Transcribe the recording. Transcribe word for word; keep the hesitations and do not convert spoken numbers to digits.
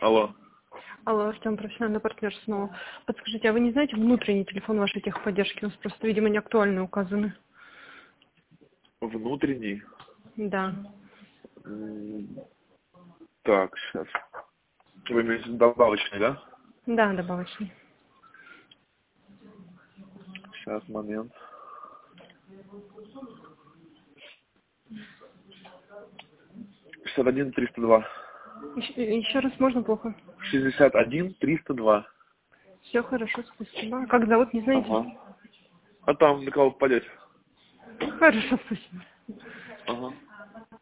Алло. Алло, Артем, профессиональный партнер снова. Подскажите, а вы не знаете внутренний телефон вашей техподдержки? У нас просто, видимо, не актуальны указаны. Внутренний? Да. Так, сейчас. Вы имеете в виду добавочный, да? Да, добавочный. Сейчас, момент. шестьдесят один триста два. Еще, еще раз можно плохо? шестьдесят один триста два. Все хорошо, спасибо. Как зовут, не знаете? Ага. А там на кого попадете? Хорошо, спасибо. Ага.